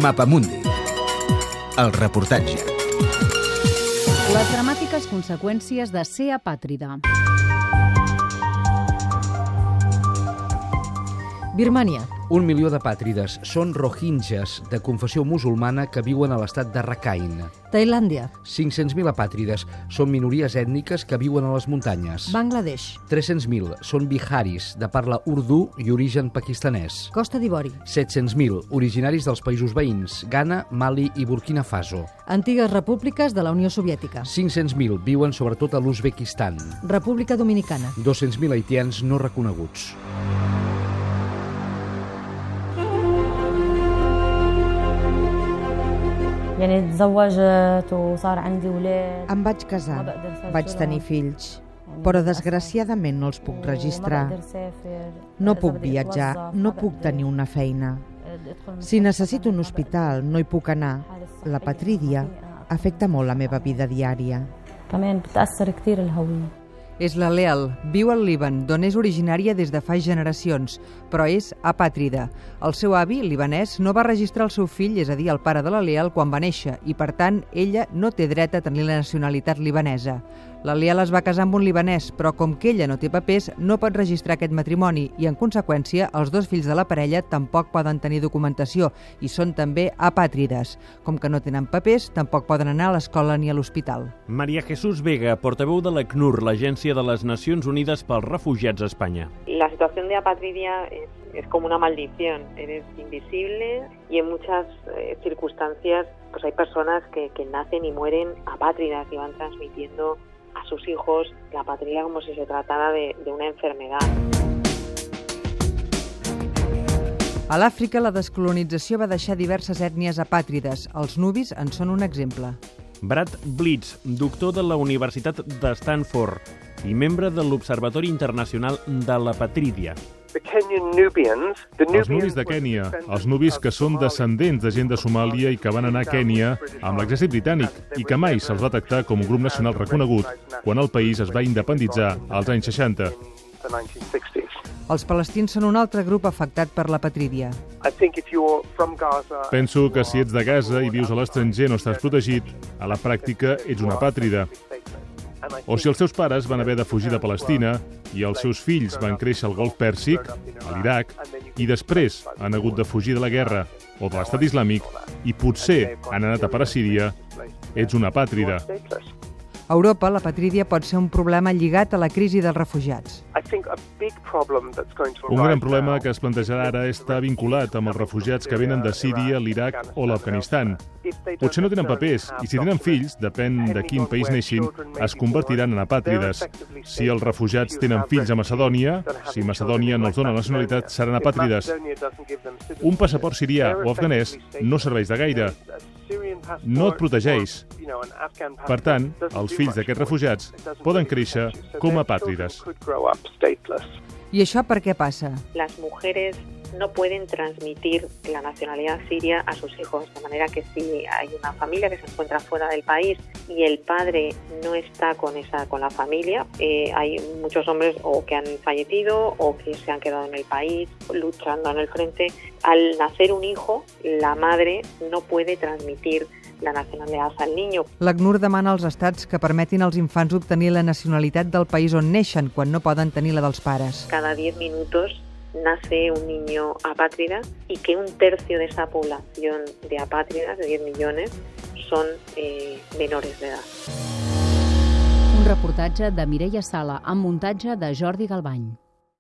Mapamundi. El reportatge. Les dramàtiques conseqüències de ser apàtrida. Birmània. 1 milió d'apàtrides són rohingyes de confessió musulmana que viuen a l'estat de Rakhine. Tailàndia. 500.000 apàtrides són minories ètniques que viuen a les muntanyes. Bangladesh. 300.000 són biharis, de parla urdú i origen pakistanès. Costa d'Ivori. 700.000 originaris dels països veïns, Ghana, Mali i Burkina Faso. Antigues repúbliques de la Unió Soviètica. 500.000 viuen sobretot a l'Uzbekistan. República Dominicana. 200.000 haitians no reconeguts. Em vaig casar, vaig tenir fills, però desgraciadament no els puc registrar. No puc viatjar, no puc tenir una feina. Si necessito un hospital, no hi puc anar. L'apatrídia afecta molt la meva vida diària. És la Leal, viu al Líban, d'on és originària des de fa generacions, però és apàtrida. El seu avi, libanès, no va registrar el seu fill, és a dir, el pare de la Leal, quan va néixer, i per tant, ella no té dret a tenir la nacionalitat libanesa. La Leal es va casar amb un libanès, però com que ella no té papers, no pot registrar aquest matrimoni i, en conseqüència, els dos fills de la parella tampoc poden tenir documentació i són també apàtrides. Com que no tenen papers, tampoc poden anar a l'escola ni a l'hospital. María Jesús Vega, portaveu de l'ACNUR, l'Agència de les Nacions Unides pels Refugiats a España. La situación de apatridia es como una maldición. Eres invisible y en muchas circunstancias pues hay personas que nacen y mueren apátridas y van transmitiendo a sus hijos la apatría como si se tratara de una enfermedad. A l'Àfrica, la descolonització va deixar diverses ètnies apàtrides. Els nubis en són un exemple. Brad Blitz, doctor de la Universitat de Stanford i membre de l'Observatori Internacional de l'Apatrídia. Els nubis de Kènia, els nubis que són descendents de gent de Somàlia i que van anar a Kènia amb l'exèrcit britànic i que mai se'ls va tractar com un grup nacional reconegut quan el país es va independitzar als anys 60. Els palestins són un altre grup afectat per l'apatrídia. Penso que si ets de Gaza i vius a l'estranger no estàs protegit, a la pràctica ets una apàtrida. O si els seus pares van haver de fugir de Palestina i els seus fills van créixer al Golf Pèrsic, a l'Iraq, i després han hagut de fugir de la guerra o de l'Estat Islàmic i potser han anat a parar a Síria, ets una apàtrida. A Europa, l'apatrídia pot ser un problema lligat a la crisi dels refugiats. Un gran problema que es plantejarà ara està vinculat amb els refugiats que venen de Síria, l'Iraq o l'Afganistan. Potser no tenen papers i si tenen fills, depèn de quin país neixin, es convertiran en apàtrides. Si els refugiats tenen fills a Macedònia, si Macedònia no els dona nacionalitat, seran apàtrides. Un passaport sirià o afganès no serveix de gaire. No et protegeix. Per tant, els fills d'aquests refugiats poden créixer com a apàtrides. I això per què passa? Las mujeres no pueden transmitir la nacionalidad siria a sus hijos, de manera que si hay una familia que se encuentra fuera del país y el padre no está con la familia, hay muchos hombres o que han fallecido o que se han quedado en el país luchando en el frente. Al nacer un hijo, la madre no puede transmitir la nacionalitat al niño. L'ACNUR demana als estats que permetin als infants obtenir la nacionalitat del país on neixen quan no poden tenir la dels pares. Cada 10 minutos nace un niño apátrida y que 1/3 de esa población de apátridas, de 10 millones, son menores d'edat. Un reportatge de Mireia Sala amb muntatge de Jordi Galbany.